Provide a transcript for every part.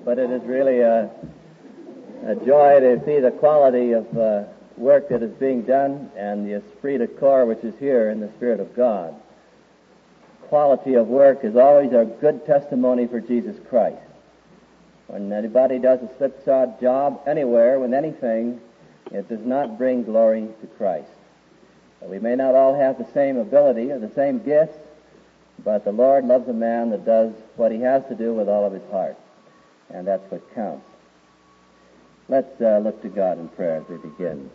but it is really a joy to see the quality of work that is being done and the esprit de corps which is here in the Spirit of God. Quality of work is always a good testimony for Jesus Christ. When anybody does a slipshod job anywhere with anything, it does not bring glory to Christ. We may not all have the same ability or the same gifts, but the Lord loves a man that does what he has to do with all of his heart, and that's what counts. Let's look to God in prayer as we begin.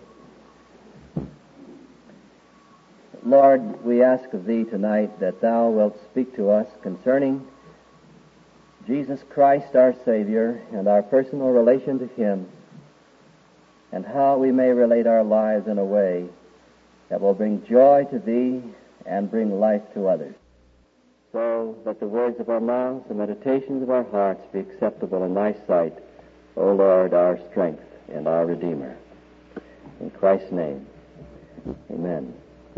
Lord, we ask of Thee tonight that Thou wilt speak to us concerning Jesus Christ, our Savior, and our personal relation to Him, and how we may relate our lives in a way that will bring joy to Thee and bring life to others, so that the words of our mouths and meditations of our hearts be acceptable in Thy sight, O Lord, our strength and our Redeemer. In Christ's name, amen.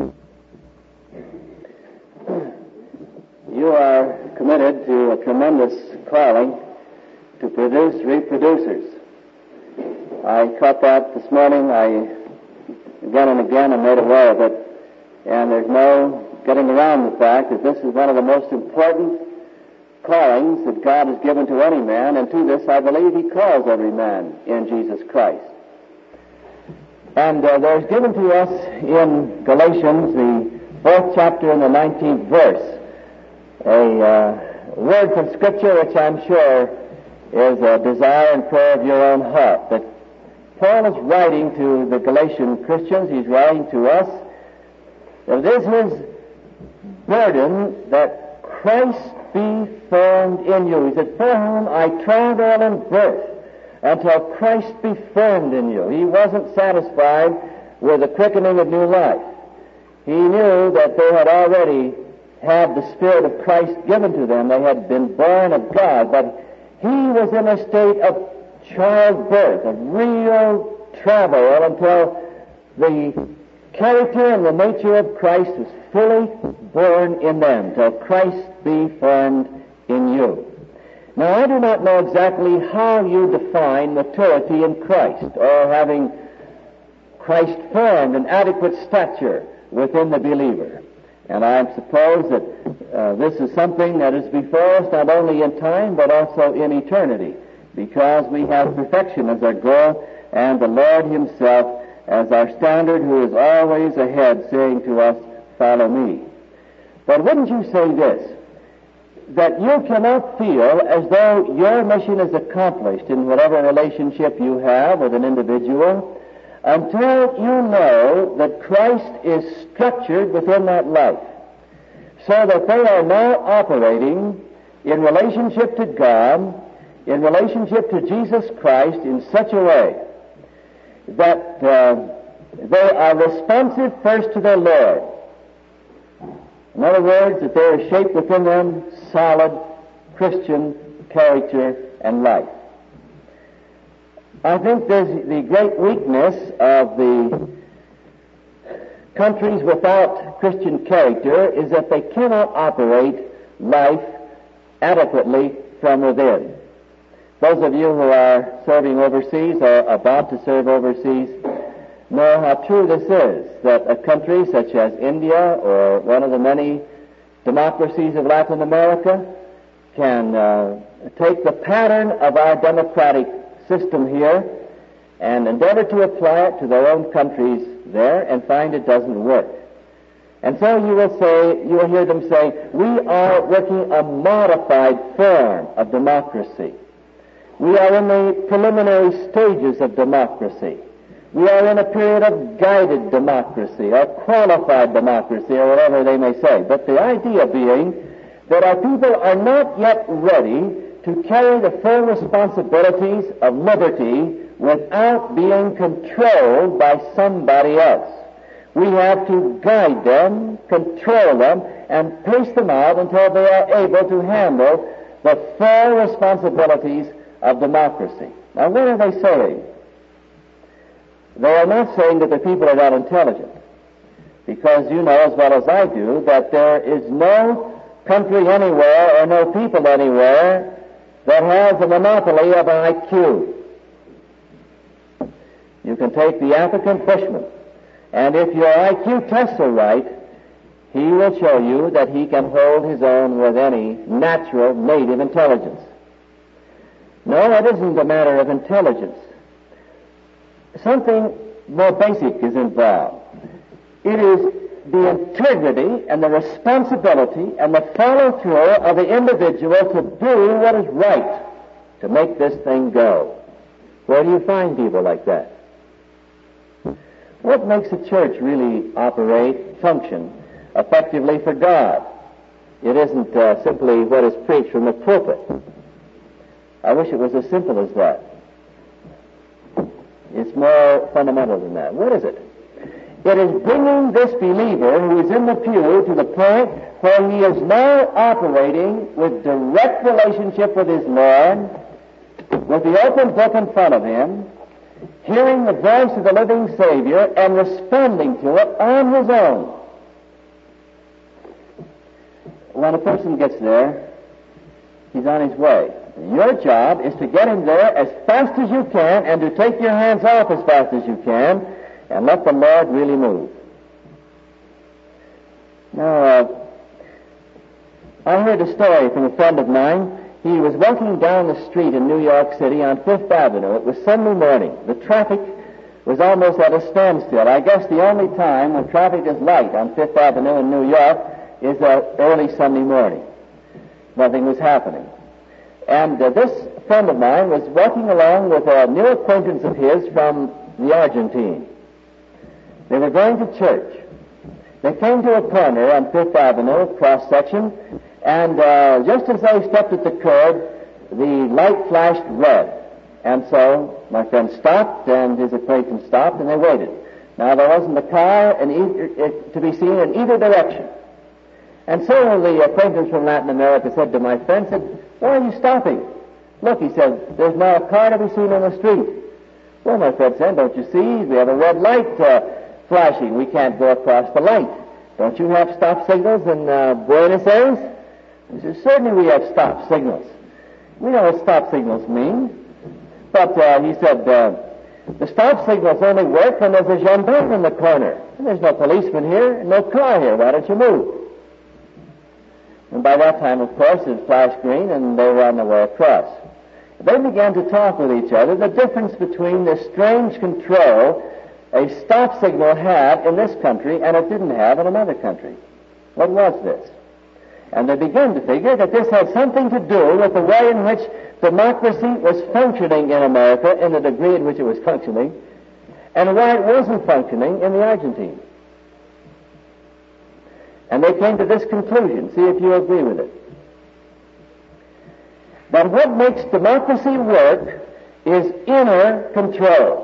You are committed to a tremendous calling to produce reproducers. I caught that this morning. Again and again am made aware of it, and there's no getting around the fact that this is one of the most important callings that God has given to any man, and to this I believe He calls every man in Jesus Christ. And there's given to us in Galatians, the 4th chapter and the 19th verse, a word from Scripture which I'm sure is a desire and prayer of your own heart. But Paul is writing to the Galatian Christians, he's writing to us, that it is his burden that Christ be formed in you. He said, for whom I travail in birth, until Christ be formed in you. He wasn't satisfied with the quickening of new life. He knew that they had already had the Spirit of Christ given to them. They had been born of God, but he was in a state of childbirth, of real travail, until the character and the nature of Christ was fully born in them, till Christ be formed in you. Now, I do not know exactly how you define maturity in Christ, or having Christ formed in adequate stature within the believer. And I suppose that this is something that is before us not only in time, but also in eternity, because we have perfection as our goal, and the Lord Himself as our standard, who is always ahead, saying to us, follow me. But wouldn't you say this, that you cannot feel as though your mission is accomplished in whatever relationship you have with an individual until you know that Christ is structured within that life, so that they are now operating in relationship to God, in relationship to Jesus Christ in such a way that they are responsive first to their Lord. In other words, that there is shaped within them solid Christian character and life. I think there's the great weakness of the countries without Christian character is that they cannot operate life adequately from within. Those of you who are serving overseas or about to serve overseas know how true this is, that a country such as India or one of the many democracies of Latin America can take the pattern of our democratic system here and endeavor to apply it to their own countries there and find it doesn't work. And so you will hear them say, we are working a modified form of democracy. We are in the preliminary stages of democracy. We are in a period of guided democracy, or qualified democracy, or whatever they may say. But the idea being that our people are not yet ready to carry the full responsibilities of liberty without being controlled by somebody else. We have to guide them, control them, and pace them out until they are able to handle the full responsibilities of democracy. Now, what are they saying? They are not saying that the people are not intelligent, because you know as well as I do that there is no country anywhere or no people anywhere that has a monopoly of IQ. You can take the African bushman, and if your IQ tests are right, he will show you that he can hold his own with any natural native intelligence. No, it isn't a matter of intelligence. Something more basic is involved. It is the integrity and the responsibility and the follow-through of the individual to do what is right, to make this thing go. Where do you find people like that? What makes a church really operate, function effectively for God? It isn't simply what is preached from the pulpit. I wish it was as simple as that. It's more fundamental than that. What is it? It is bringing this believer who is in the pew to the point where he is now operating with direct relationship with his Lord, with the open book in front of him, hearing the voice of the living Savior and responding to it on his own. When a person gets there, he's on his way. Your job is to get him there as fast as you can and to take your hands off as fast as you can and let the Lord really move. Now, I heard a story from a friend of mine. He was walking down the street in New York City on Fifth Avenue. It was Sunday morning. The traffic was almost at a standstill. I guess the only time when traffic is light on Fifth Avenue in New York is early Sunday morning. Nothing was happening. And this friend of mine was walking along with a new acquaintance of his from the Argentine. They were going to church. They came to a corner on Fifth Avenue, cross-section, and just as they stepped at the curb, the light flashed red. And so my friend stopped, and his acquaintance stopped, and they waited. Now, there wasn't a car to be seen in either direction. And so the acquaintance from Latin America said to my friend, "Why are you stopping?" "Look," he said, "there's now a car to be seen on the street." "Well," my friend said, "don't you see? We have a red light flashing. We can't go across the light. Don't you have stop signals in Buenos Aires?" He said, "Certainly we have stop signals. We know what stop signals mean." But he said, "The stop signals only work when there's a gendarme in the corner. And there's no policeman here and no car here. Why don't you move?" And by that time, of course, it flashed green and they were on their way across. They began to talk with each other the difference between the strange control a stop signal had in this country and it didn't have in another country. What was this? And they began to figure that this had something to do with the way in which democracy was functioning in America in the degree in which it was functioning, and why it wasn't functioning in the Argentine. And they came to this conclusion, see if you agree with it, that what makes democracy work is inner control.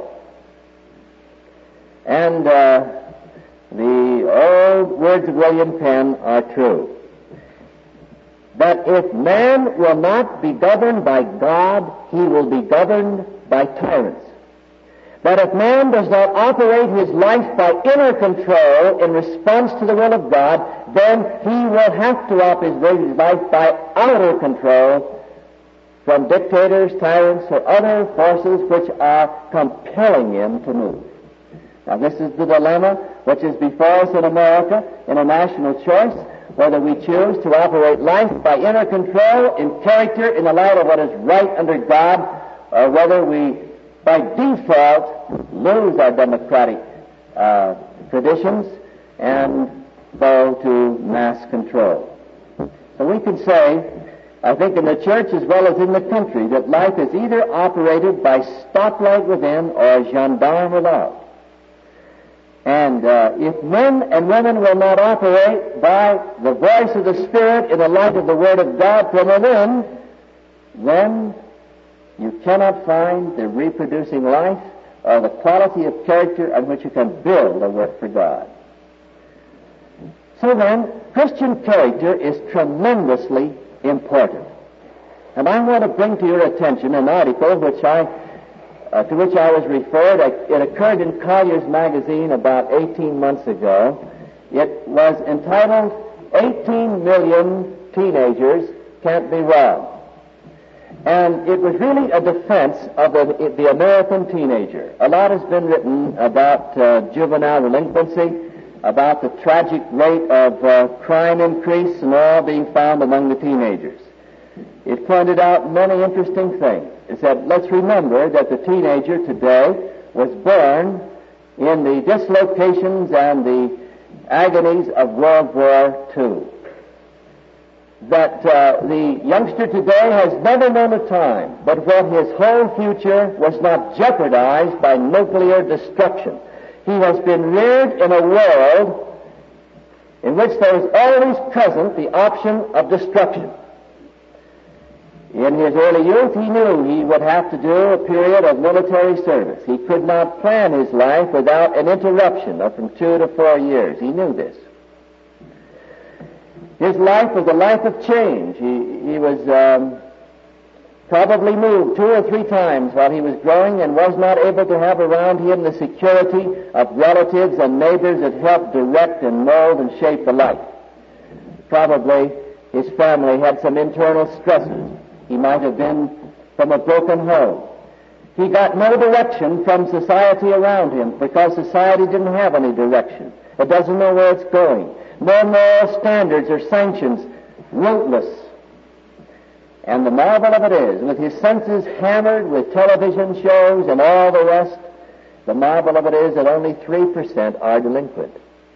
And the old words of William Penn are true. That if man will not be governed by God, he will be governed by tyrants. That if man does not operate his life by inner control in response to the will of God, then he will have to operate his life by outer control from dictators, tyrants, or other forces which are compelling him to move. Now, this is the dilemma which is before us in America in a national choice, whether we choose to operate life by inner control in character in the light of what is right under God, or whether we, by default, lose our democratic traditions and go to mass control. So we can say, I think in the church as well as in the country, that life is either operated by stoplight within or gendarme without. And if men and women will not operate by the voice of the Spirit in the light of the Word of God from within, then you cannot find the reproducing life or the quality of character on which you can build a work for God. So then, Christian character is tremendously important. And I want to bring to your attention an article to which I was referred. It occurred in Collier's magazine about 18 months ago. It was entitled, 18 Million Teenagers Can't Be Wrong. And it was really a defense of the American teenager. A lot has been written about juvenile delinquency, about the tragic rate of crime increase and all being found among the teenagers. It pointed out many interesting things. It said, let's remember that the teenager today was born in the dislocations and the agonies of World War II. That the youngster today has never known a time but when his whole future was not jeopardized by nuclear destruction. He has been reared in a world in which there is always present the option of destruction. In his early youth, he knew he would have to do a period of military service. He could not plan his life without an interruption of from 2 to 4 years. He knew this. His life was a life of change. He was probably moved 2 or 3 times while he was growing and was not able to have around him the security of relatives and neighbors that helped direct and mold and shape the life. Probably his family had some internal stresses. He might have been from a broken home. He got no direction from society around him because society didn't have any direction. It doesn't know where it's going. No moral standards or sanctions, rootless. And the marvel of it is, with his senses hammered with television shows and all the rest, the marvel of it is that only 3% are delinquent.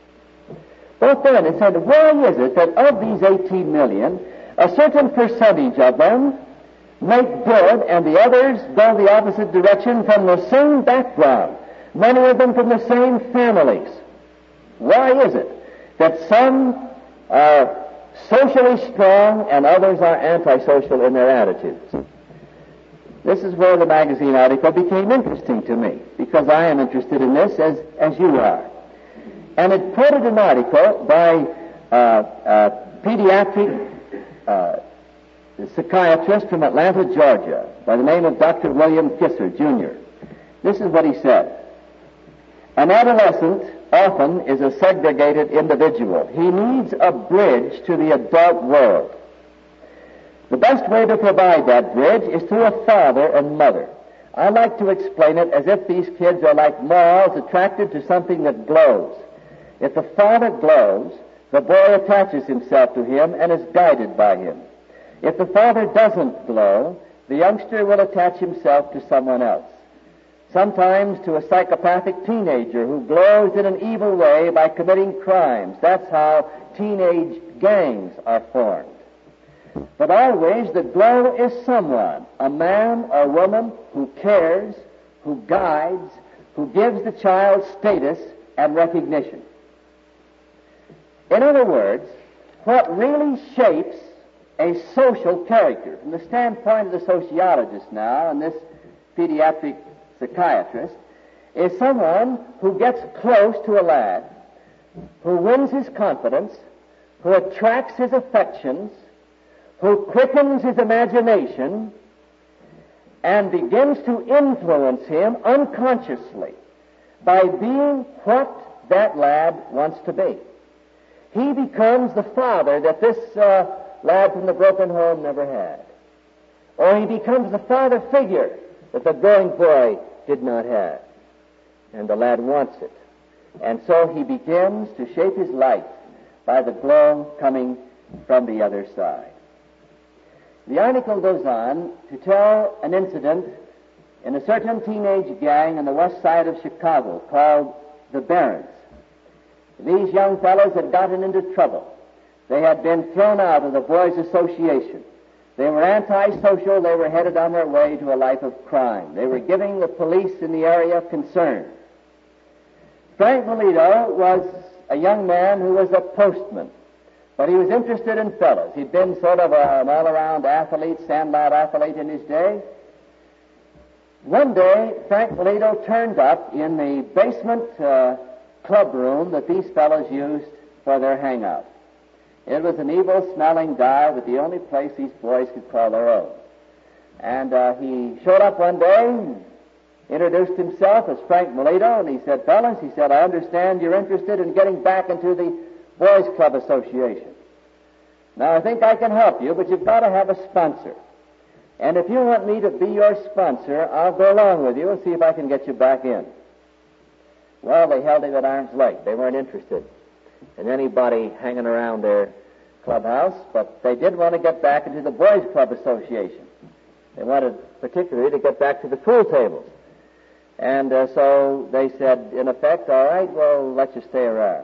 But then it said, why is it that of these 18 million, a certain percentage of them make good and the others go the opposite direction from the same background, many of them from the same families? Why is it that some are socially strong and others are antisocial in their attitudes? This is where the magazine article became interesting to me, because I am interested in this as you are. And it quoted an article by a pediatric psychiatrist from Atlanta, Georgia, by the name of Dr. William Kisser, Jr. This is what he said. An adolescent often is a segregated individual. He needs a bridge to the adult world. The best way to provide that bridge is through a father and mother. I like to explain it as if these kids are like moths attracted to something that glows. If the father glows, the boy attaches himself to him and is guided by him. If the father doesn't glow, the youngster will attach himself to someone else. Sometimes to a psychopathic teenager who glows in an evil way by committing crimes. That's how teenage gangs are formed. But always the glow is someone, a man or woman who cares, who guides, who gives the child status and recognition. In other words, what really shapes a social character, from the standpoint of the sociologist now and this pediatric psychiatrist, is someone who gets close to a lad, who wins his confidence, who attracts his affections, who quickens his imagination, and begins to influence him unconsciously by being what that lad wants to be. He becomes the father that this lad from the broken home never had. Or he becomes the father figure that the growing boy did not have. And the lad wants it. And so he begins to shape his life by the glow coming from the other side. The article goes on to tell an incident in a certain teenage gang on the west side of Chicago called the Barons. These young fellows had gotten into trouble. They had been thrown out of the Boys' Association. They were antisocial. They were headed on their way to a life of crime. They were giving the police in the area concern. Frank Melito was a young man who was a postman, but he was interested in fellows. He'd been sort of an all-around athlete, sandlot athlete in his day. One day, Frank Melito turned up in the basement club room that these fellows used for their hangout. It was an evil-smelling dive, but the only place these boys could call their own. And he showed up one day, introduced himself as Frank Melito, and he said, fellas, he said, I understand you're interested in getting back into the Boys Club Association. Now, I think I can help you, but you've got to have a sponsor. And if you want me to be your sponsor, I'll go along with you and see if I can get you back in. Well, they held him at arm's length. They weren't interested in anybody hanging around their clubhouse, but they did want to get back into the Boys Club Association. They wanted particularly to get back to the pool tables. And so they said, in effect, all right, well, let you stay around.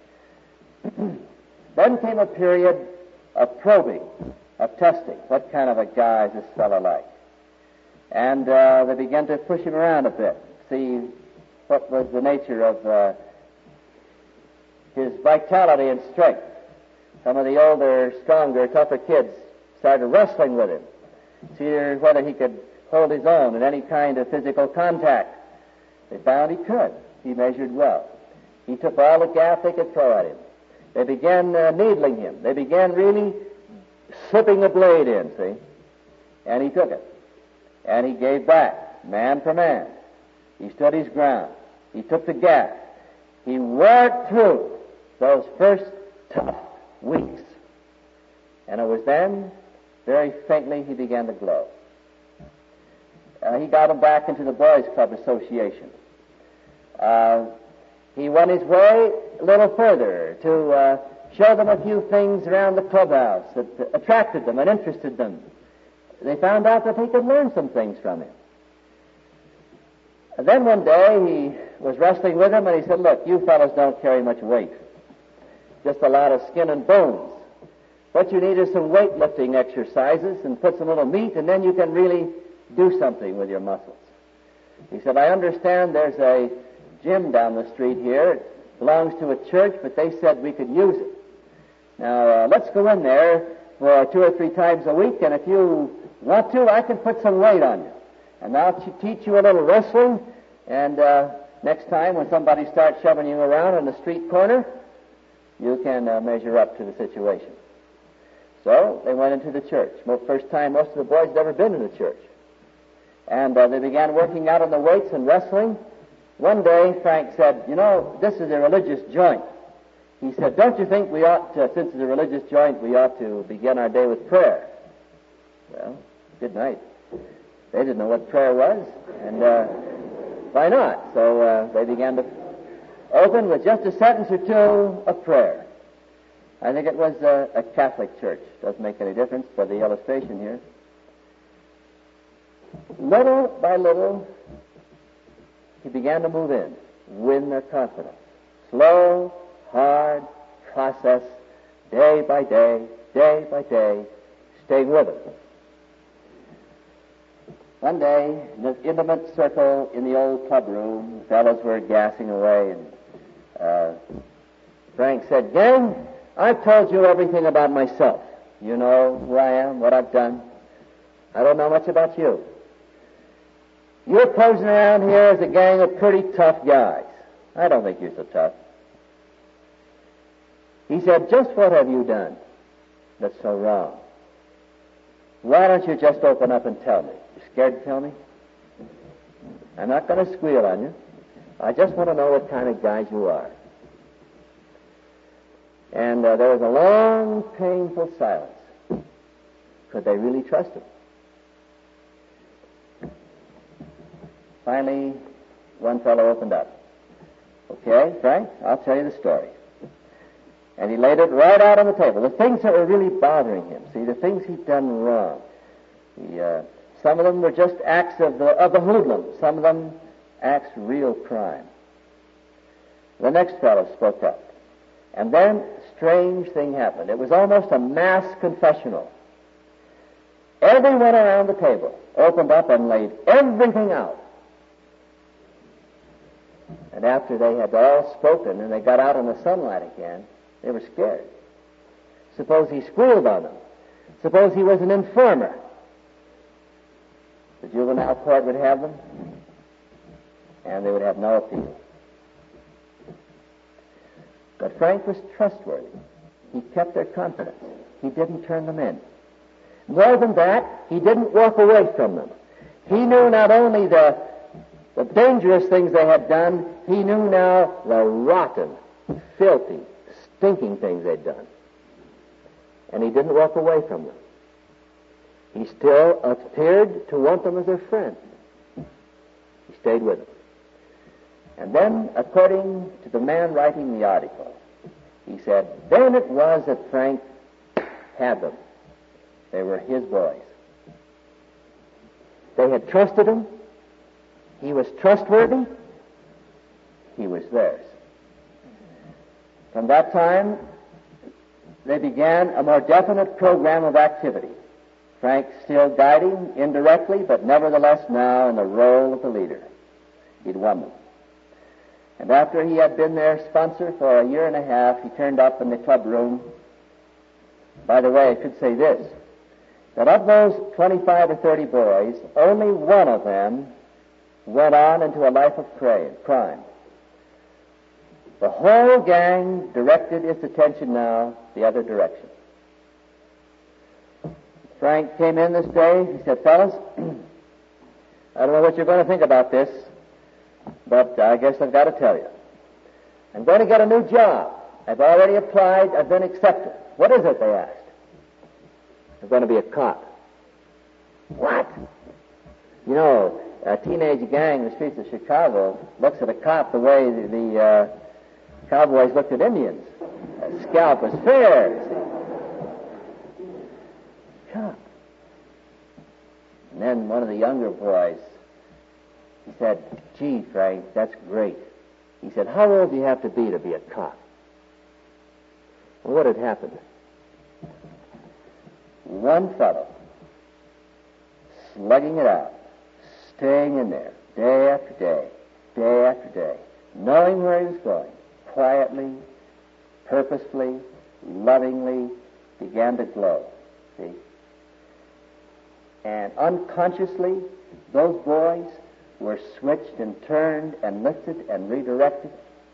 Then came a period of probing, of testing. What kind of a guy is this fellow like? And they began to push him around a bit, see what was the nature of his vitality and strength. Some of the older, stronger, tougher kids started wrestling with him, see whether he could hold his own in any kind of physical contact. They found he could. He measured well. He took all the gaff they could throw at him. They began needling him. They began really slipping the blade in, see? And he took it. And he gave back, man for man. He stood his ground. He took the gaff. He worked through those first tough weeks. And it was then, very faintly, he began to glow. He got him back into the Boys Club Association. He went his way a little further to show them a few things around the clubhouse that attracted them and interested them. They found out that they could learn some things from him. And then one day he was wrestling with him and he said, look, you fellows don't carry much weight. Just a lot of skin and bones. What you need is some weightlifting exercises and put some little meat, and then you can really do something with your muscles. He said, I understand there's a gym down the street here. It belongs to a church, but they said we could use it. Now, let's go in there for 2 or 3 times a week, and if you want to, I can put some weight on you. And I'll teach you a little wrestling, and next time when somebody starts shoving you around on the street corner, you can measure up to the situation. So they went into the church. First time most of the boys had ever been in the church. And they began working out on the weights and wrestling. One day, Frank said, you know, this is a religious joint. He said, don't you think we ought to, since it's a religious joint, we ought to begin our day with prayer? Well, good night. They didn't know what prayer was, and why not? So they began to open with just a sentence or two of prayer. I think it was a Catholic church. Doesn't make any difference for the illustration here. Little by little, he began to move in, win their confidence. Slow, hard process, day by day, staying with them. One day, in this intimate circle in the old club room, the fellows were gassing away, and Frank said, gang, I've told you everything about myself. You know who I am, what I've done. I don't know much about you. You're posing around here as a gang of pretty tough guys. I don't think you're so tough. He said, just what have you done that's so wrong? Why don't you just open up and tell me? You scared to tell me? I'm not going to squeal on you. I just want to know what kind of guys you are. And there was a long, painful silence. Could they really trust him? Finally, one fellow opened up. Okay, Frank, I'll tell you the story. And he laid it right out on the table. The things that were really bothering him. See, the things he'd done wrong. Some of them were just acts of the hoodlum. Some of them acts of real crime. The next fellow spoke up. And then a strange thing happened. It was almost a mass confessional. Everyone around the table opened up and laid everything out. And after they had all spoken and they got out in the sunlight again, they were scared. Suppose he squealed on them. Suppose he was an informer. The juvenile court would have them, and they would have no appeal. But Frank was trustworthy. He kept their confidence. He didn't turn them in. More than that, he didn't walk away from them. He knew not only the dangerous things they had done, he knew now the rotten, filthy, stinking things they'd done. And he didn't walk away from them. He still appeared to want them as a friend. He stayed with them. And then, according to the man writing the article, he said, then it was that Frank had them. They were his boys. They had trusted him. He was trustworthy. He was theirs. From that time, they began a more definite program of activity. Frank still guiding indirectly, but nevertheless now in the role of the leader. He'd won them. And after he had been their sponsor for a year and a half, he turned up in the club room. By the way, I should say this, that of those 25 or 30 boys, only one of them went on into a life of crime. The whole gang directed its attention now the other direction. Frank came in this day. He said, fellas, I don't know what you're going to think about this, but I guess I've got to tell you. I'm going to get a new job. I've already applied. I've been accepted. What is it, they asked. I'm going to be a cop. What? You know, a teenage gang in the streets of Chicago looks at a cop the way the cowboys looked at Indians. A scalp was fair. Cop. And then one of the younger boys, he said, gee, Frank, that's great. He said, how old do you have to be a cop? Well, what had happened? One fellow, slugging it out, staying in there, day after day, day after day, knowing where he was going, quietly, purposefully, lovingly, began to glow. See? And unconsciously, those boys were switched and turned and lifted and redirected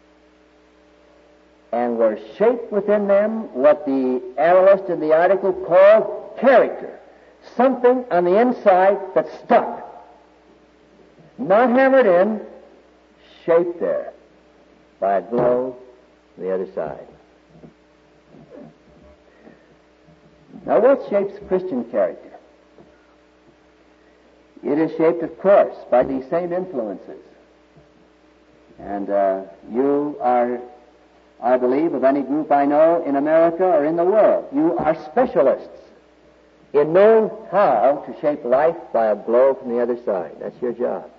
and were shaped within them what the analyst in the article called character. Something on the inside that stuck. Not hammered in, shaped there by a glow on the other side. Now what shapes Christian character? It is shaped, of course, by these same influences. And you are, I believe, of any group I know in America or in the world, you are specialists in knowing how to shape life by a glow from the other side. That's your job.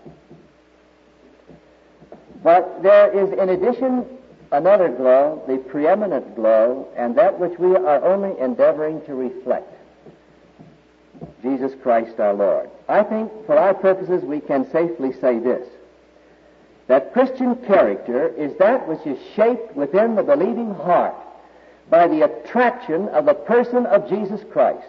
But there is, in addition, another glow, the preeminent glow, and that which we are only endeavoring to reflect. Jesus Christ our Lord. I think, for our purposes, we can safely say this, that Christian character is that which is shaped within the believing heart by the attraction of the person of Jesus Christ,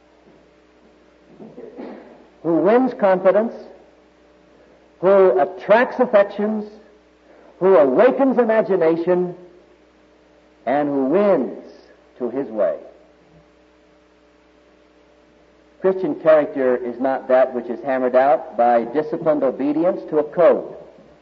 who wins confidence, who attracts affections, who awakens imagination, and who wins to his way. Christian character is not that which is hammered out by disciplined obedience to a code.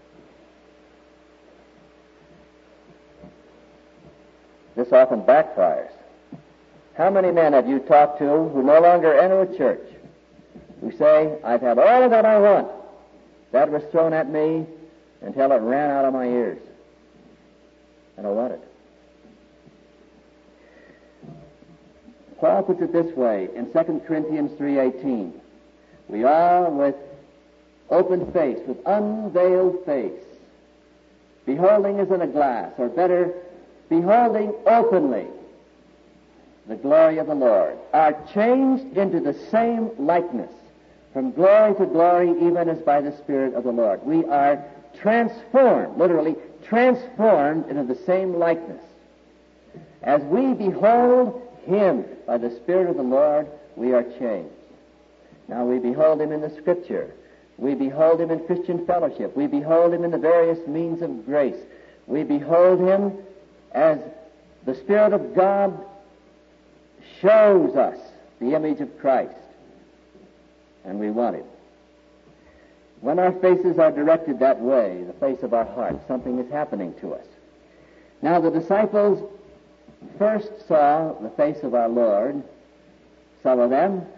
This often backfires. How many men have you talked to who no longer enter a church, who say, I've had all of that I want. That was thrown at me until it ran out of my ears. I don't want it. Paul puts it this way in 2 Corinthians 3:18. We are with open face, with unveiled face, beholding as in a glass, or better, beholding openly the glory of the Lord, are changed into the same likeness, from glory to glory, even as by the Spirit of the Lord. We are transformed, literally transformed into the same likeness. As we behold Him by the Spirit of the Lord, we are changed. Now we behold Him in the Scripture. We behold Him in Christian fellowship. We behold Him in the various means of grace. We behold Him as the Spirit of God shows us the image of Christ. And we want Him. When our faces are directed that way, the face of our heart, something is happening to us. Now the disciples first saw the face of our Lord, some of them,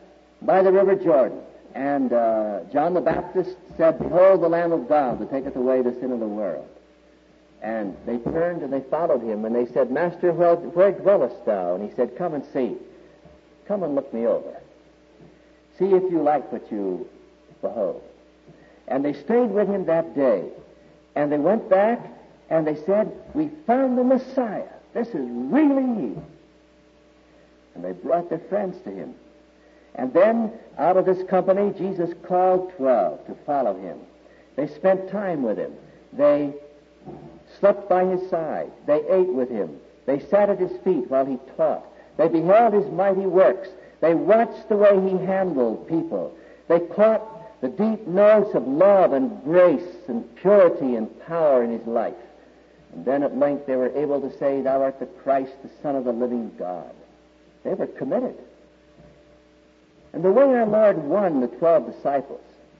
by the river Jordan. And John the Baptist said, "Behold the Lamb of God that taketh away the sin of the world." And they turned and they followed him, and they said, "Master, where dwellest thou?" And he said, "Come and see. Come and look me over. See if you like what you behold." And they stayed with him that day. And they went back and they said, "We found the Messiah. This is really he." And they brought their friends to him. And then, out of this company, Jesus called 12 to follow him. They spent time with him. They slept by his side. They ate with him. They sat at his feet while he taught. They beheld his mighty works. They watched the way he handled people. They caught the deep notes of love and grace and purity and power in his life. And then at length they were able to say, "Thou art the Christ, the Son of the living God." They were committed. And the way our Lord won the 12 disciples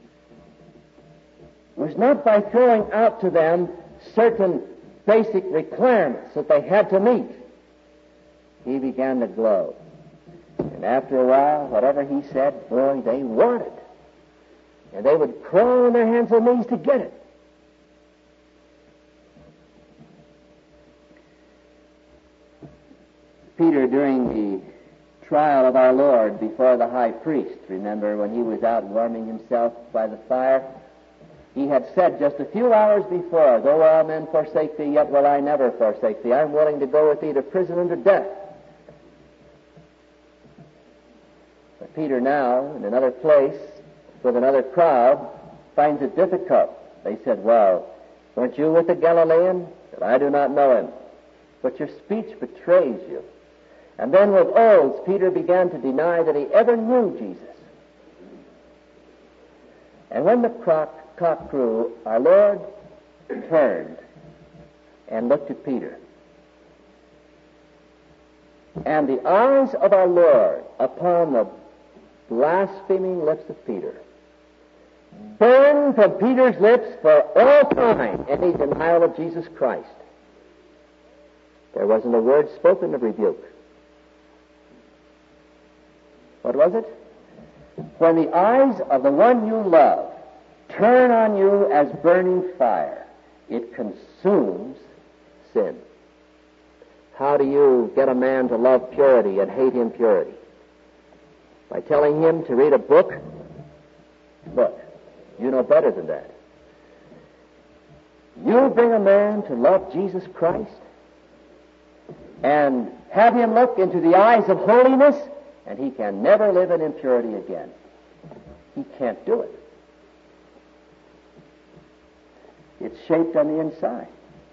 was not by throwing out to them certain basic requirements that they had to meet. He began to glow. And after a while, whatever he said, boy, they wanted. And they would crawl on their hands and knees to get it. Peter, during the trial of our Lord before the high priest, remember when he was out warming himself by the fire, he had said just a few hours before, "Though all men forsake thee, yet will I never forsake thee. I'm willing to go with thee to prison and to death." But Peter now, in another place, with another crowd, finds it difficult. They said, "Well, weren't you with the Galilean?" He said, "I do not know him." But your speech betrays you. And then with oaths, Peter began to deny that he ever knew Jesus. And when the cock crew, our Lord turned and looked at Peter. And the eyes of our Lord upon the blaspheming lips of Peter burned from Peter's lips for all time any denial of Jesus Christ. There wasn't a word spoken of rebuke. What was it? When the eyes of the one you love turn on you as burning fire, it consumes sin. How do you get a man to love purity and hate impurity? By telling him to read a book? Look, you know better than that. You bring a man to love Jesus Christ and have him look into the eyes of holiness, and he can never live in impurity again. He can't do it. It's shaped on the inside.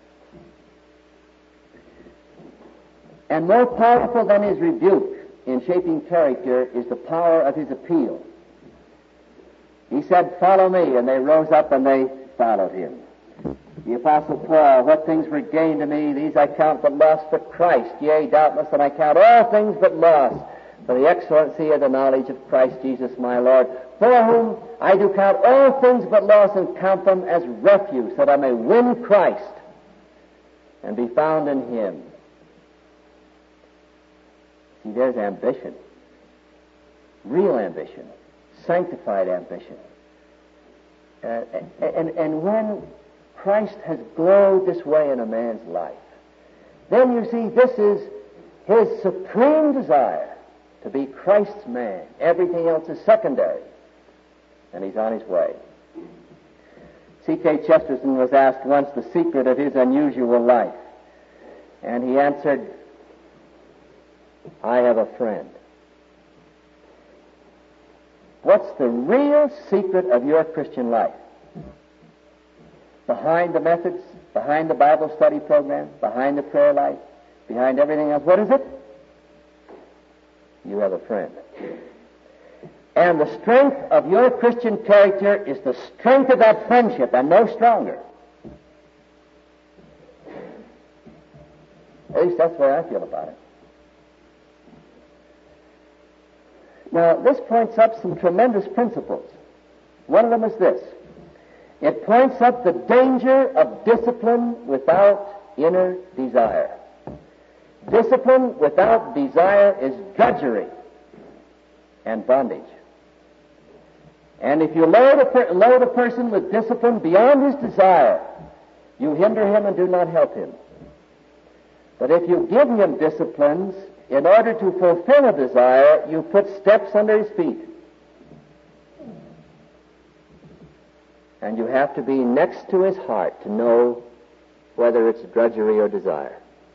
And more powerful than his rebuke in shaping character is the power of his appeal. He said, "Follow me," and they rose up and they followed him. The Apostle Paul, "What things were gained to me, these I count but loss for Christ. Yea, doubtless, and I count all things but loss for the excellency of the knowledge of Christ Jesus my Lord, for whom I do count all things but loss and count them as refuse, that I may win Christ and be found in him." See, there's ambition. Real ambition. Sanctified ambition. And when Christ has glowed this way in a man's life, then you see this is his supreme desire, to be Christ's man. Everything else is secondary. And he's on his way. C.K. Chesterton was asked once the secret of his unusual life. And he answered, "I have a friend." What's the real secret of your Christian life? Behind the methods, behind the Bible study program, behind the prayer life, behind everything else, what is it? You have a friend. And the strength of your Christian character is the strength of that friendship, and no stronger. At least that's the way I feel about it. Now, this points up some tremendous principles. One of them is this. It points up the danger of discipline without inner desire. Discipline without desire is drudgery and bondage. And if you load a person with discipline beyond his desire, you hinder him and do not help him. But if you give him disciplines in order to fulfill a desire, you put steps under his feet. And you have to be next to his heart to know whether it's drudgery or desire.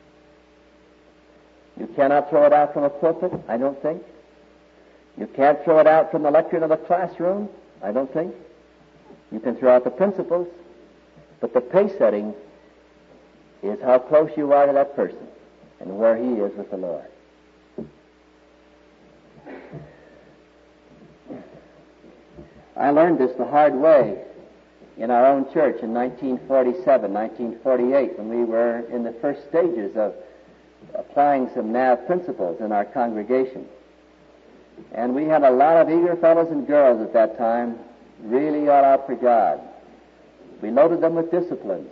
You cannot throw it out from a pulpit, I don't think. You can't throw it out from the lectern of a classroom, I don't think. You can throw out the principles, but the pace setting is how close you are to that person and where he is with the Lord. I learned this the hard way in our own church in 1947, 1948, when we were in the first stages of applying some NAV principles in our congregation. And we had a lot of eager fellows and girls at that time, really all out for God. We loaded them with disciplines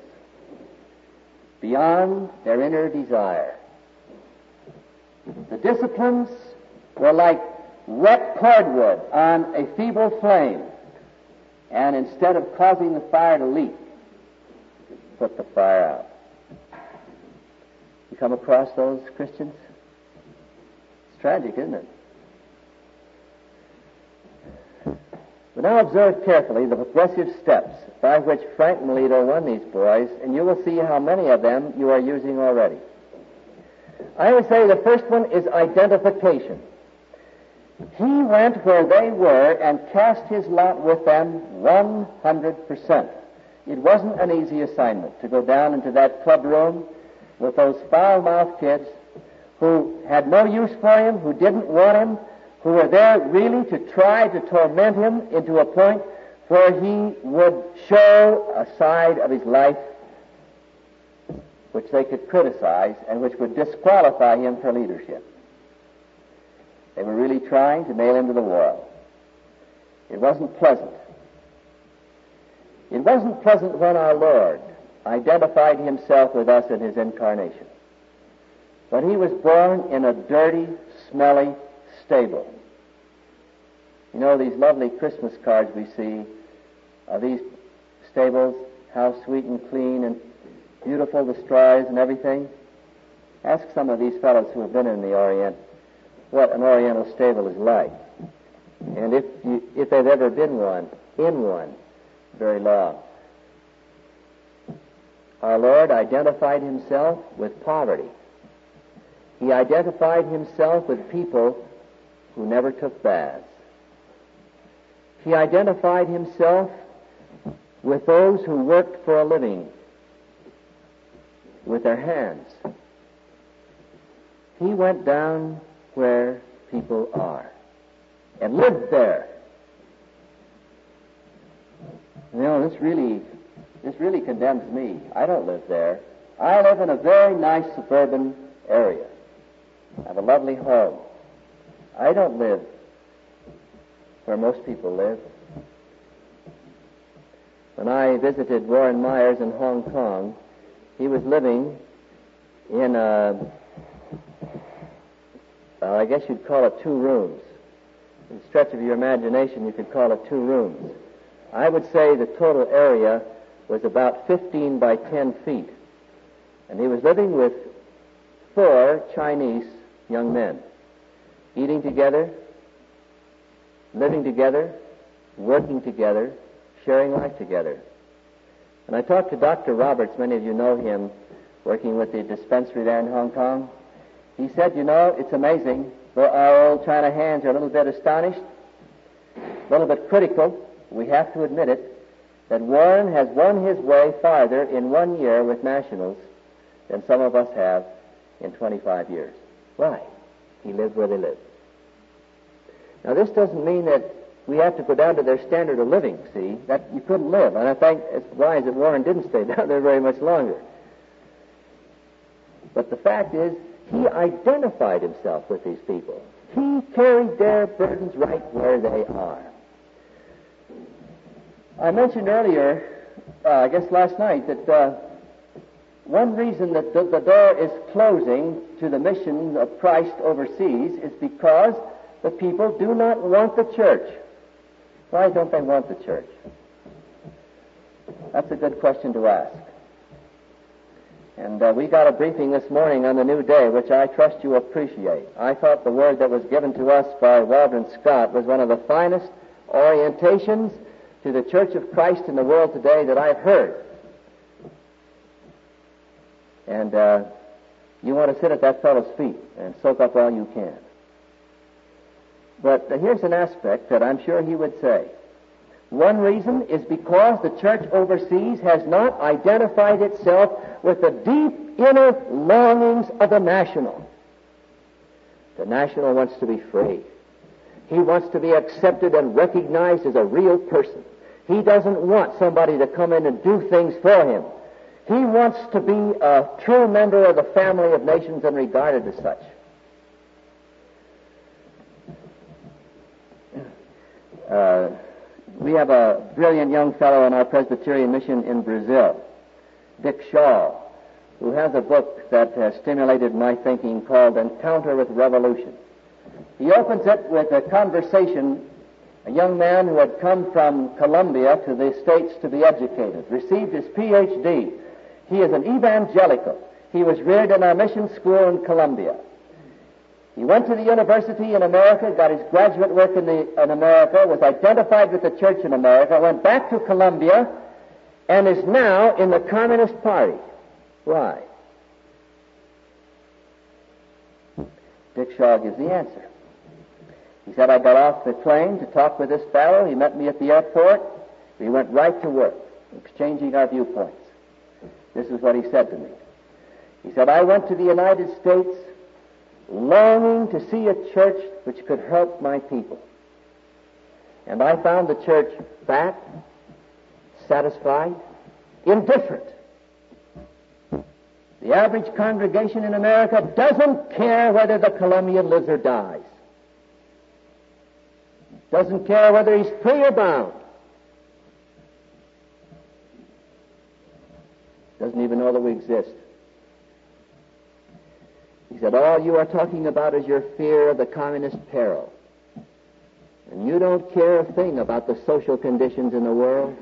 beyond their inner desire. The disciplines were like wet cordwood on a feeble flame, and instead of causing the fire to leap, put the fire out. You come across those Christians? It's tragic, isn't it? But now observe carefully the progressive steps by which Frank Melito won these boys, and you will see how many of them you are using already. I would say the first one is identification. He went where they were and cast his lot with them 100%. It wasn't an easy assignment to go down into that club room with those foul-mouthed kids who had no use for him, who didn't want him, who were there really to try to torment him into a point where he would show a side of his life which they could criticize and which would disqualify him for leadership. They were really trying to nail him to the wall. It wasn't pleasant. It wasn't pleasant when our Lord identified himself with us in his incarnation. When he was born in a dirty, smelly stable. You know these lovely Christmas cards we see of these stables, how sweet and clean and beautiful the straw is and everything? Ask some of these fellows who have been in the Orient what an Oriental stable is like. And if they've ever been in one, very long. Our Lord identified himself with poverty. He identified himself with people who never took baths. He identified himself with those who worked for a living with their hands. He went down where people are and lived there. You know, this really condemns me. I don't live there. I live in a very nice suburban area. I have a lovely home. I don't live where most people live. When I visited Warren Myers in Hong Kong, he was living in I guess you'd call it 2 rooms. In the stretch of your imagination, you could call it 2 rooms. I would say the total area was about 15 by 10 feet. And he was living with 4 Chinese young men, eating together, living together, working together, sharing life together. And I talked to Dr. Roberts, many of you know him, working with the dispensary there in Hong Kong. He said, you know, it's amazing, though our old China hands are a little bit astonished, a little bit critical, we have to admit it, that Warren has won his way farther in 1 year with nationals than some of us have in 25 years. Why? He lived where they lived. Now, this doesn't mean that we have to go down to their standard of living, see, that you couldn't live. And I think it's wise that Warren didn't stay down there very much longer. But the fact is, he identified himself with these people. He carried their burdens right where they are. I mentioned earlier, I guess last night, that one reason that the door is closing to the mission of Christ overseas is because the people do not want the church. Why don't they want the church? That's a good question to ask. And we got a briefing this morning on the new day, which I trust you appreciate. I thought the word that was given to us by Waldron Scott was one of the finest orientations to the Church of Christ in the world today that I've heard. And you want to sit at that fellow's feet and soak up all you can. But here's an aspect that I'm sure he would say. One reason is because the church overseas has not identified itself with the deep inner longings of the national. The national wants to be free. He wants to be accepted and recognized as a real person. He doesn't want somebody to come in and do things for him. He wants to be a true member of the family of nations and regarded as such. We have a brilliant young fellow in our Presbyterian mission in Brazil, Dick Shaw, who has a book that has stimulated my thinking called Encounter with Revolution. He opens it with a conversation, a young man who had come from Colombia to the States to be educated, received his Ph.D. He is an evangelical. He was reared in our mission school in Colombia. He went to the university in America, got his graduate work in America, was identified with the church in America, went back to Colombia, and is now in the Communist Party. Why? Dick Shaw gives the answer. He said, I got off the plane to talk with this fellow. He met me at the airport. We went right to work, exchanging our viewpoints. This is what he said to me. He said, I went to the United States longing to see a church which could help my people. And I found the church fat, satisfied, indifferent. The average congregation in America doesn't care whether the Colombian lives or dies. Doesn't care whether he's free or bound. Doesn't even know that we exist. He said, all you are talking about is your fear of the communist peril. And you don't care a thing about the social conditions in the world.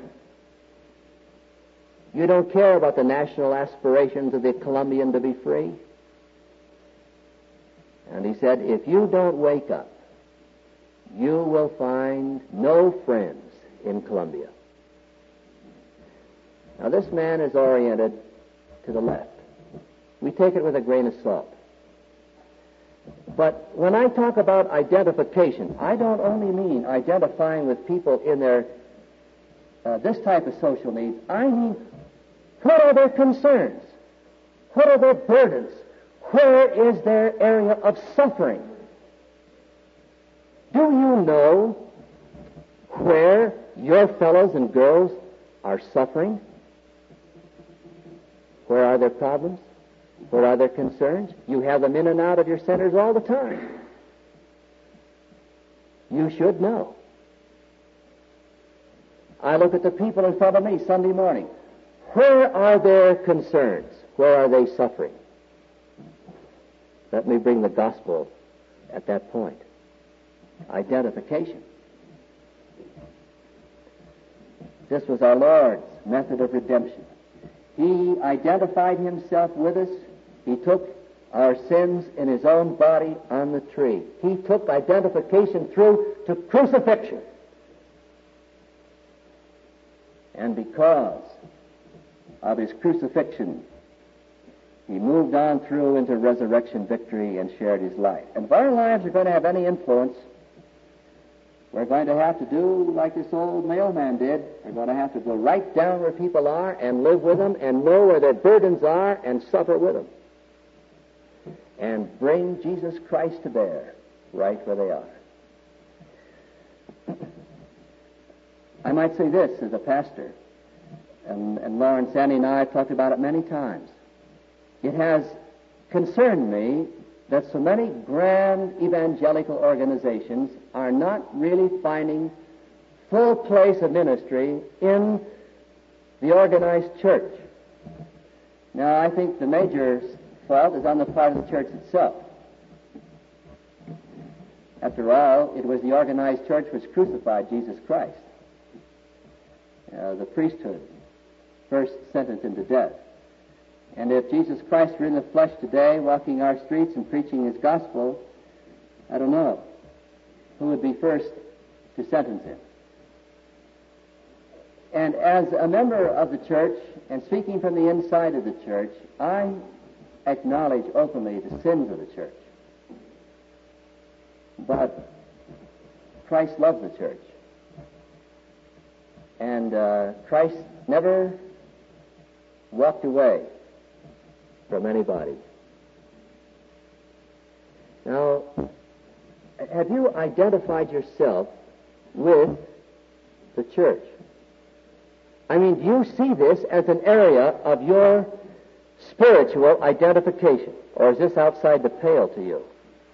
You don't care about the national aspirations of the Colombian to be free. And he said, if you don't wake up, you will find no friends in Colombia. Now this man is oriented to the left. We take it with a grain of salt. But when I talk about identification, I don't only mean identifying with people in their this type of social needs. I mean, what are their concerns? What are their burdens? Where is their area of suffering? Do you know where your fellows and girls are suffering? Where are their problems? Where are their concerns? You have them in and out of your centers all the time. You should know. I look at the people in front of me Sunday morning. Where are their concerns? Where are they suffering? Let me bring the gospel at that point. Identification. This was our Lord's method of redemption. He identified himself with us. He took our sins in his own body on the tree. He took identification through to crucifixion. And because of his crucifixion, he moved on through into resurrection victory and shared his life. And if our lives are going to have any influence, we're going to have to do like this old mailman did. We're going to have to go right down where people are and live with them and know where their burdens are and suffer with them. And bring Jesus Christ to bear right where they are. I might say this as a pastor, and Lawrence, Annie, and I have talked about it many times. It has concerned me that so many grand evangelical organizations are not really finding full place of ministry in the organized church. Now, I think the major fault is on the part of the church itself. After all, it was the organized church which crucified Jesus Christ. The priesthood first sentenced him to death. And if Jesus Christ were in the flesh today, walking our streets and preaching his gospel, I don't know who would be first to sentence him. And as a member of the church, and speaking from the inside of the church, I acknowledge openly the sins of the church. But Christ loves the church. And Christ never walked away from anybody. Now, have you identified yourself with the church? I mean, do you see this as an area of your spiritual identification, or is this outside the pale to you?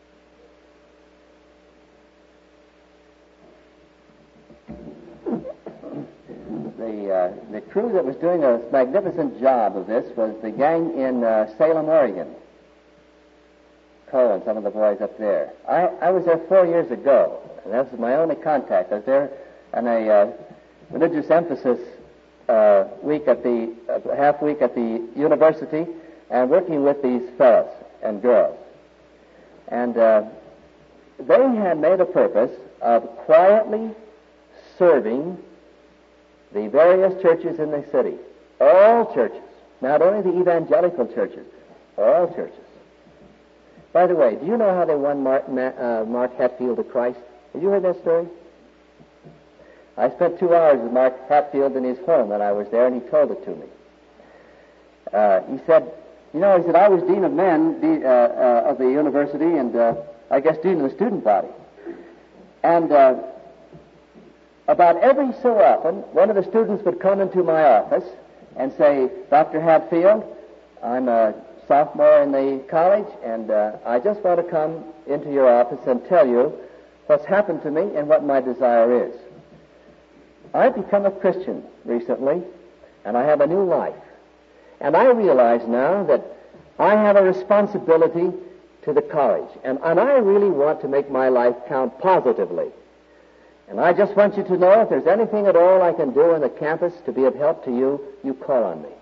The crew that was doing a magnificent job of this was the gang in Salem, Oregon. Cole and some of the boys up there. I was there 4 years ago, and that was my only contact. I was there on a religious emphasis week at the half week at the university, and working with these fellows and girls. And they had made a purpose of quietly serving the various churches in the city. All churches. Not only the evangelical churches. All churches. By the way, do you know how they won Mark Hatfield to Christ? Have you heard that story? I spent 2 hours with Mark Hatfield in his home when I was there, and he told it to me. He said, I was dean of men of the university, and I guess dean of the student body. And about every so often, one of the students would come into my office and say, Dr. Hatfield, I'm a sophomore in the college, and I just want to come into your office and tell you what's happened to me and what my desire is. I've become a Christian recently, and I have a new life. And I realize now that I have a responsibility to the college, and I really want to make my life count positively. And I just want you to know if there's anything at all I can do on the campus to be of help to you, you call on me.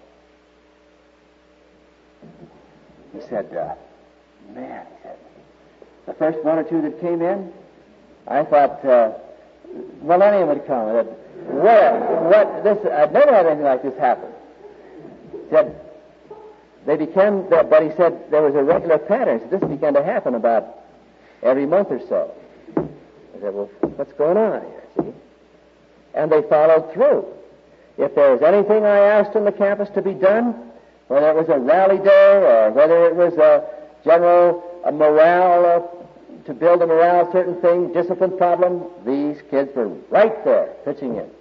He said, man, he said, the first 1 or 2 that came in, I thought, millennium would come. I've never had anything like this happen. He said, they became, but he said there was a regular pattern. He said, this began to happen about every month or so. I said, well, what's going on here, see? And they followed through. If there was anything I asked on the campus to be done, whether it was a rally day or whether it was a general morale, to build a morale, certain thing, discipline problem, these kids were right there, pitching in.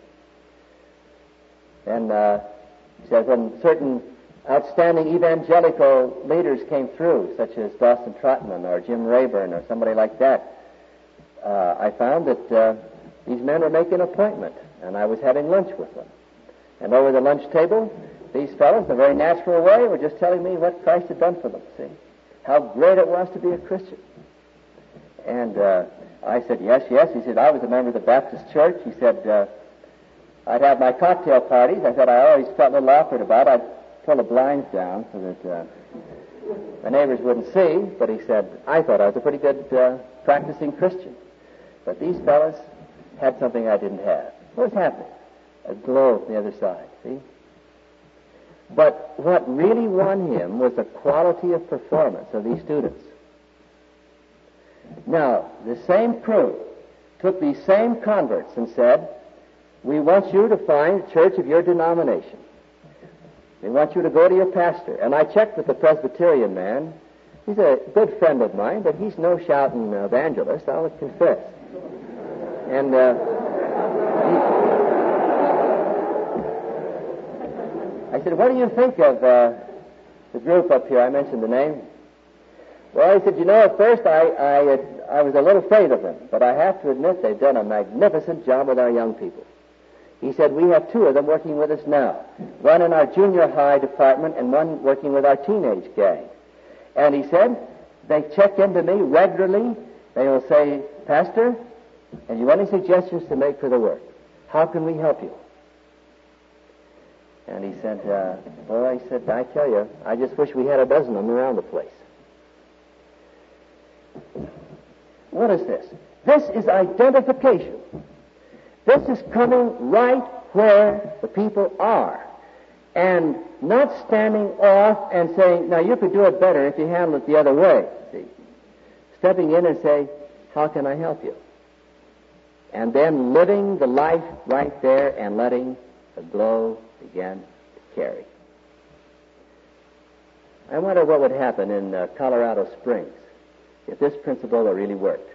And he said when certain outstanding evangelical leaders came through, such as Dawson Trotman or Jim Rayburn or somebody like that, I found that these men were making an appointment, and I was having lunch with them. And over the lunch table, these fellows, in a very natural way, were just telling me what Christ had done for them, see? How great it was to be a Christian. And I said, yes. He said, I was a member of the Baptist church. He said, I'd have my cocktail parties. I said, I always felt a little awkward about it. I'd pull the blinds down so that the neighbors wouldn't see. But he said, I thought I was a pretty good practicing Christian. But these fellas had something I didn't have. What was happening? A glow from the other side, see? But what really won him was the quality of performance of these students. Now, the same crew took these same converts and said, we want you to find a church of your denomination. We want you to go to your pastor. And I checked with the Presbyterian man. He's a good friend of mine, but he's no shouting evangelist, I'll confess. And I said, what do you think of the group up here? I mentioned the name. Well, he said, at first I was a little afraid of them, but I have to admit they've done a magnificent job with our young people. He said, we have 2 of them working with us now, one in our junior high department and one working with our teenage gang. And he said, they check into me regularly. They will say, Pastor, have you any suggestions to make for the work? How can we help you? And he said, boy, he said, I tell you, I just wish we had a dozen of them around the place. What is this? This is identification. This is coming right where the people are and not standing off and saying, now you could do it better if you handle it the other way. See? Stepping in and say, how can I help you? And then living the life right there and letting the glow begin to carry. I wonder what would happen in Colorado Springs if this principle really worked.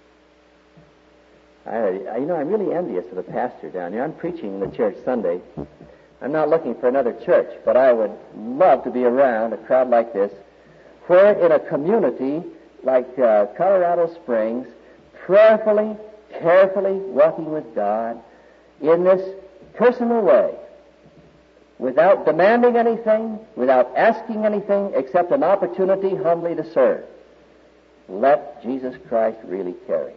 I'm really envious of the pastor down here. I'm preaching in the church Sunday. I'm not looking for another church, but I would love to be around a crowd like this, where in a community like Colorado Springs, prayerfully, carefully walking with God in this personal way, without demanding anything, without asking anything, except an opportunity humbly to serve. Let Jesus Christ really carry.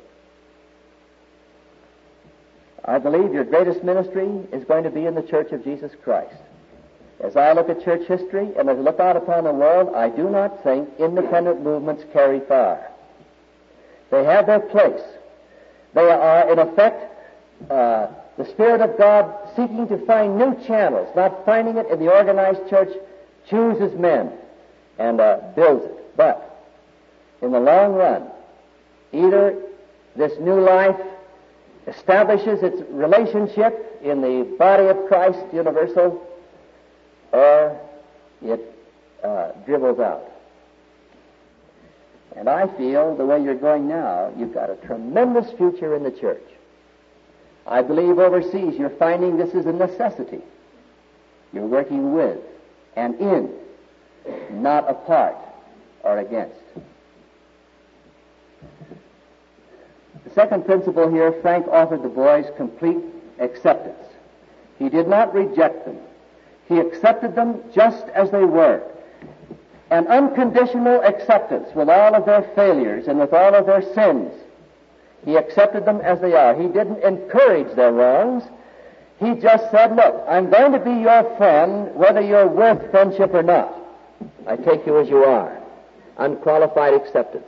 I believe your greatest ministry is going to be in the Church of Jesus Christ. As I look at church history and as I look out upon the world, I do not think independent movements carry far. They have their place. They are, in effect, the Spirit of God seeking to find new channels, not finding it in the organized church, chooses men and builds it. But in the long run, either this new life establishes its relationship in the body of Christ universal, or it dribbles out. And I feel the way you're going now, you've got a tremendous future in the church. I believe overseas you're finding this is a necessity. You're working with and in, not apart or against. The second principle here, Frank offered the boys complete acceptance. He did not reject them. He accepted them just as they were. An unconditional acceptance with all of their failures and with all of their sins. He accepted them as they are. He didn't encourage their wrongs. He just said, look, I'm going to be your friend whether you're worth friendship or not. I take you as you are. Unqualified acceptance.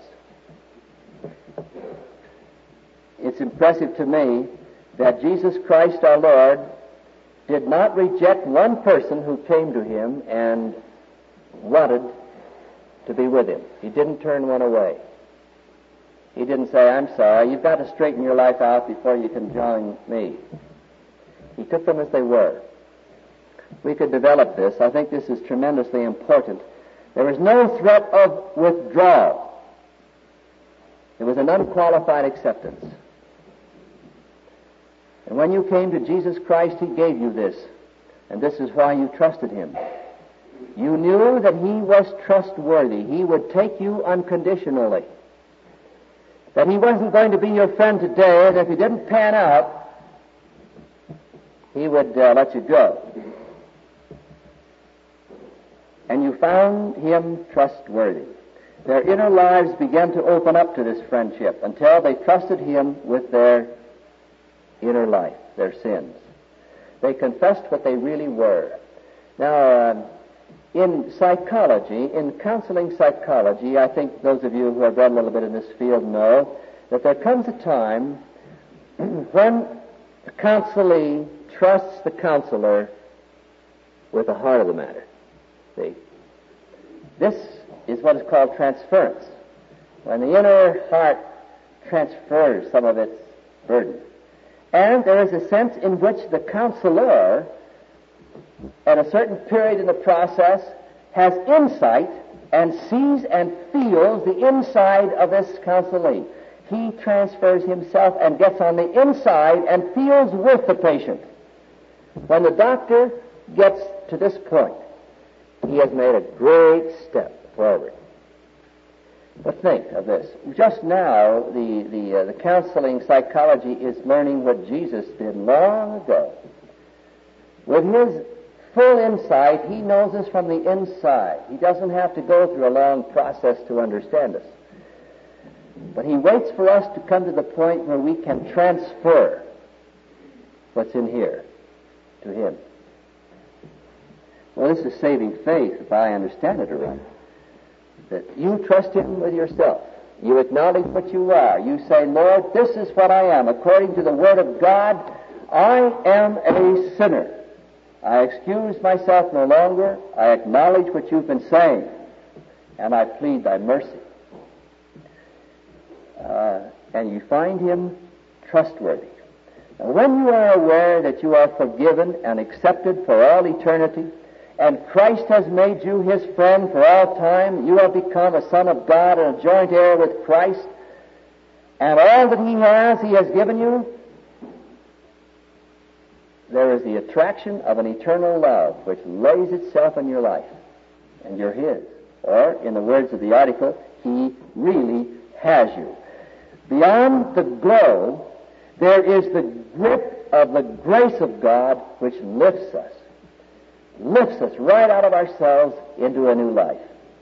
It's impressive to me that Jesus Christ our Lord did not reject one person who came to him and wanted to be with him. He didn't turn one away. He didn't say, I'm sorry, you've got to straighten your life out before you can join me. He took them as they were. We could develop this. I think this is tremendously important. There was no threat of withdrawal. It was an unqualified acceptance. And when you came to Jesus Christ, he gave you this. And this is why you trusted him. You knew that he was trustworthy. He would take you unconditionally. That he wasn't going to be your friend today, and if he didn't pan out, he would let you go. And you found him trustworthy. Their inner lives began to open up to this friendship until they trusted him with their inner life, their sins. They confessed what they really were. Now, in psychology, in counseling psychology, I think those of you who have read a little bit in this field know that there comes a time when the counselee trusts the counselor with the heart of the matter. See? This is what is called transference. When the inner heart transfers some of its burden. And there is a sense in which the counselor, at a certain period in the process, has insight and sees and feels the inside of this counselee. He transfers himself and gets on the inside and feels with the patient. When the doctor gets to this point, he has made a great step forward. But think of this. Just now, the counseling psychology is learning what Jesus did long ago. With his full insight, he knows us from the inside. He doesn't have to go through a long process to understand us. But he waits for us to come to the point where we can transfer what's in here to him. Well, this is saving faith, if I understand it right. That you trust him with yourself. You acknowledge what you are. You say, Lord, this is what I am. According to the Word of God, I am a sinner. I excuse myself no longer. I acknowledge what you've been saying. And I plead thy mercy. And you find him trustworthy. Now, when you are aware that you are forgiven and accepted for all eternity, and Christ has made you his friend for all time, you have become a son of God and a joint heir with Christ, and all that he has given you, there is the attraction of an eternal love which lays itself in your life, and you're his. Or, in the words of the article, he really has you. Beyond the glow, there is the grip of the grace of God which lifts us right out of ourselves into a new life.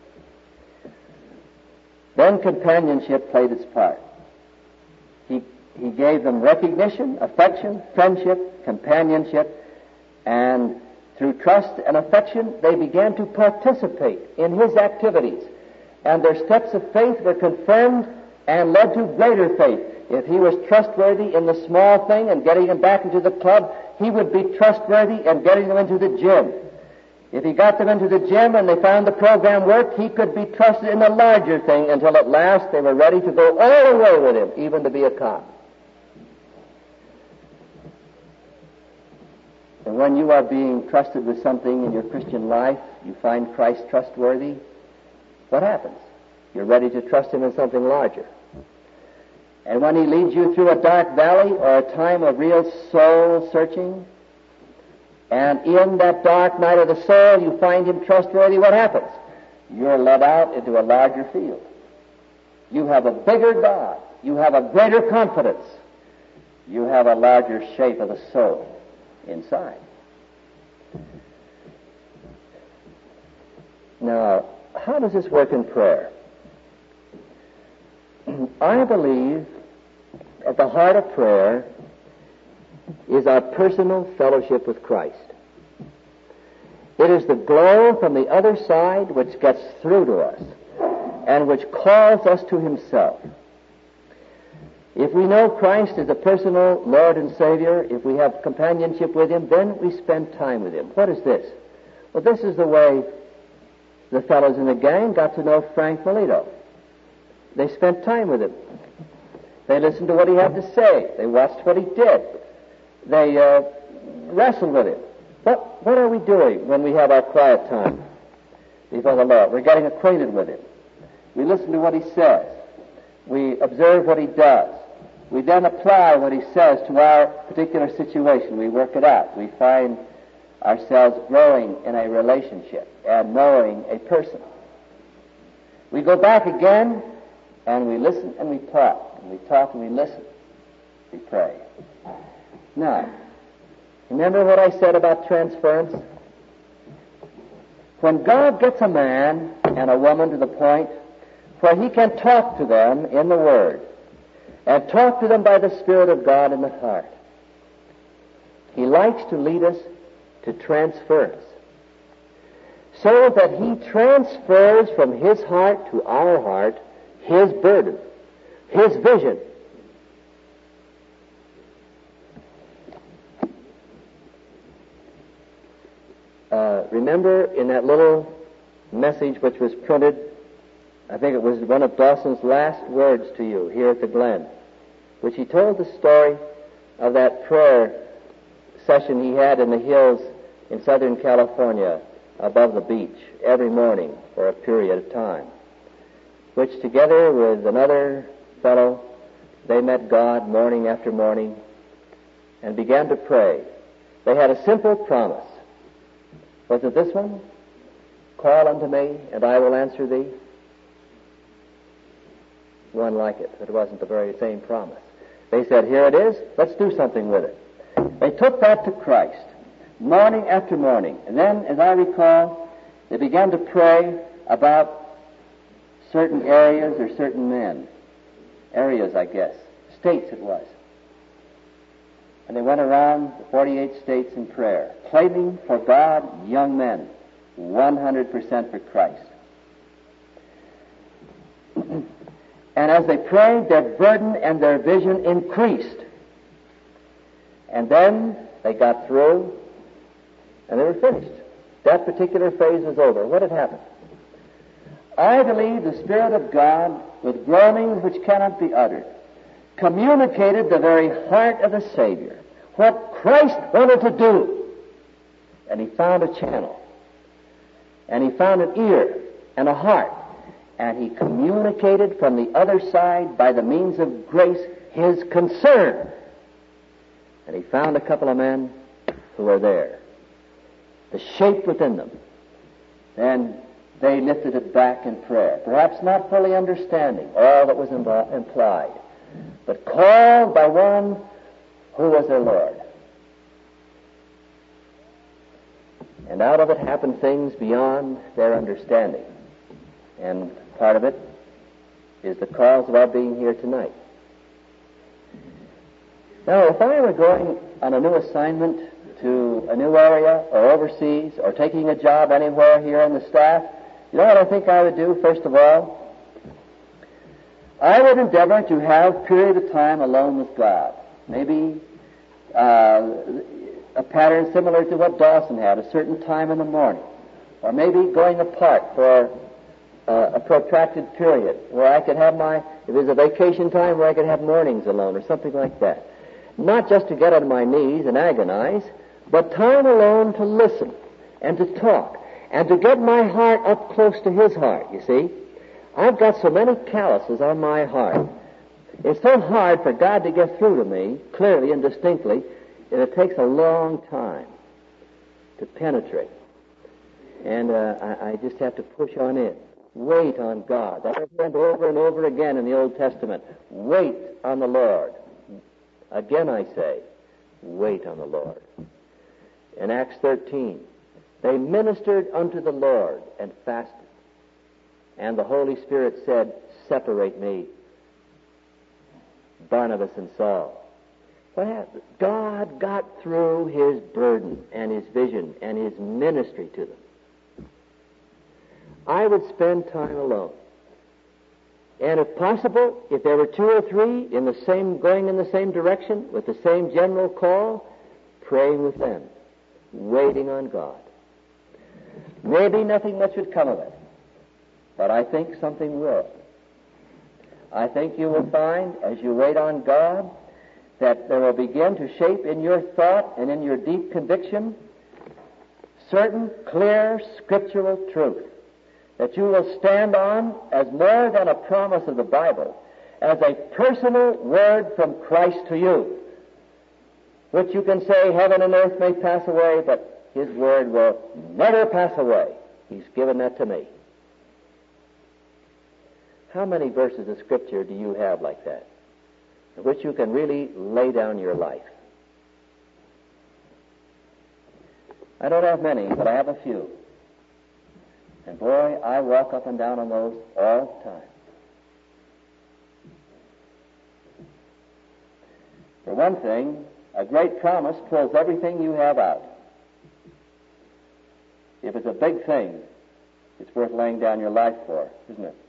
Then companionship played its part. He gave them recognition, affection, friendship, companionship, and through trust and affection, they began to participate in his activities. And their steps of faith were confirmed and led to greater faith. If he was trustworthy in the small thing and getting them back into the club, he would be trustworthy in getting them into the gym. If he got them into the gym and they found the program worked, he could be trusted in the larger thing until at last they were ready to go all the way with him, even to be a cop. And when you are being trusted with something in your Christian life, you find Christ trustworthy, what happens? You're ready to trust him in something larger. And when he leads you through a dark valley or a time of real soul searching, and in that dark night of the soul you find him trustworthy, what happens? You're led out into a larger field. You have a bigger God. You have a greater confidence. You have a larger shape of the soul inside. Now, how does this work in prayer? I believe at the heart of prayer is our personal fellowship with Christ. It is the glow from the other side which gets through to us and which calls us to himself. If we know Christ as a personal Lord and Savior, if we have companionship with him, then we spend time with him. What is this? Well, this is the way the fellows in the gang got to know Frank Melito. They spent time with him. They listened to what he had to say. They watched what he did. They wrestled with him. What are we doing when we have our quiet time before the Lord? We're getting acquainted with him. We listen to what he says. We observe what he does. We then apply what he says to our particular situation. We work it out. We find ourselves growing in a relationship and knowing a person. We go back again and we listen and we talk. And we talk and we listen. We pray. Now, remember what I said about transference? When God gets a man and a woman to the point where he can talk to them in the Word and talk to them by the Spirit of God in the heart, he likes to lead us to transference so that he transfers from his heart to our heart his burden, his vision. Remember in that little message which was printed, I think it was one of Dawson's last words to you here at the Glen, which he told the story of that prayer session he had in the hills in Southern California above the beach every morning for a period of time, which together with another fellow, they met God morning after morning and began to pray. They had a simple promise. Was it this one? Call unto me, and I will answer thee. One like it, but it wasn't the very same promise. They said, here it is, let's do something with it. They took that to Christ, morning after morning. And then, as I recall, they began to pray about certain areas or certain men. areas, I guess. States it was. And they went around the 48 states in prayer, claiming for God young men, 100% for Christ. And as they prayed, their burden and their vision increased. And then they got through, and they were finished. That particular phase was over. What had happened? I believe the Spirit of God, with groanings which cannot be uttered, communicated the very heart of the Savior, what Christ wanted to do. And he found a channel. And he found an ear and a heart. And he communicated from the other side, by the means of grace, his concern. And he found a couple of men who were there, the shape within them. And they lifted it back in prayer, perhaps not fully understanding all that was implied, but called by one who was their Lord. And out of it happened things beyond their understanding. And part of it is the cause of our being here tonight. Now, if I were going on a new assignment to a new area or overseas or taking a job anywhere here in the staff, you know what I think I would do, first of all? I would endeavor to have a period of time alone with God. Maybe a pattern similar to what Dawson had, a certain time in the morning. Or maybe going apart for a protracted period where I could have if it was a vacation time, where I could have mornings alone or something like that. Not just to get on my knees and agonize, but time alone to listen and to talk and to get my heart up close to his heart, you see. I've got so many calluses on my heart. It's so hard for God to get through to me clearly and distinctly that it takes a long time to penetrate. And I just have to push on in. Wait on God. That was said over and over again in the Old Testament. Wait on the Lord. Again I say, wait on the Lord. In Acts 13, they ministered unto the Lord and fasted. And the Holy Spirit said, separate me, Barnabas and Saul. What happened? God got through his burden and his vision and his ministry to them. I would spend time alone. And if possible, if there were two or three going in the same direction, with the same general call, praying with them, waiting on God. Maybe nothing much would come of it, but I think something will. I think you will find, as you wait on God, that there will begin to shape in your thought and in your deep conviction certain clear scriptural truth that you will stand on as more than a promise of the Bible, as a personal word from Christ to you, which you can say heaven and earth may pass away, but his word will never pass away. He's given that to me. How many verses of Scripture do you have like that, in which you can really lay down your life? I don't have many, but I have a few. And boy, I walk up and down on those all the time. For one thing, a great promise pulls everything you have out. If it's a big thing, it's worth laying down your life for, isn't it?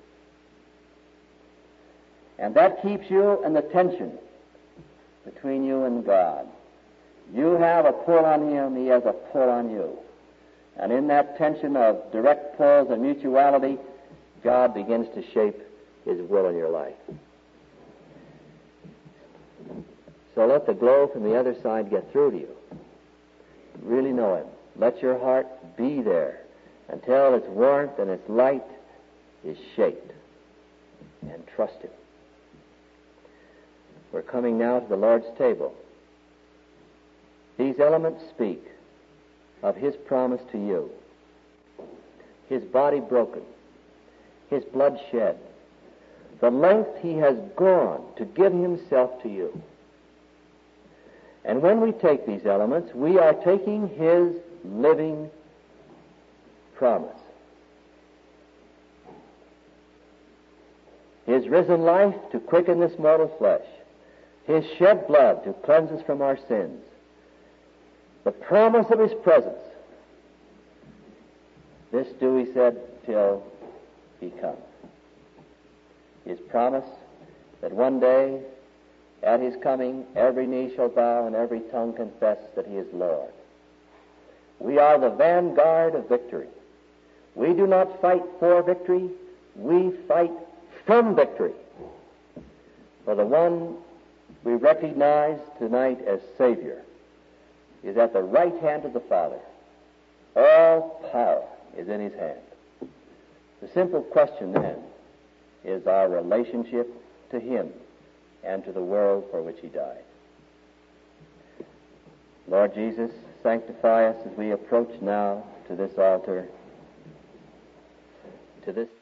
And that keeps you in the tension between you and God. You have a pull on him, he has a pull on you. And in that tension of direct pulls and mutuality, God begins to shape his will in your life. So let the glow from the other side get through to you. Really know him. Let your heart be there until its warmth and its light is shaped. And trust him. We're coming now to the Lord's table. These elements speak of his promise to you. His body broken, his blood shed, the length he has gone to give himself to you. And when we take these elements, we are taking his living promise. His risen life to quicken this mortal flesh, His shed blood to cleanse us from our sins, the promise of His presence. This do He said till He come. His promise that one day at His coming every knee shall bow and every tongue confess that He is Lord. We are the vanguard of victory. We do not fight for victory, we fight from victory. For the one we recognize tonight as Savior is at the right hand of the Father. All power is in His hand. The simple question then is our relationship to Him and to the world for which He died. Lord Jesus, sanctify us as we approach now to this altar, to this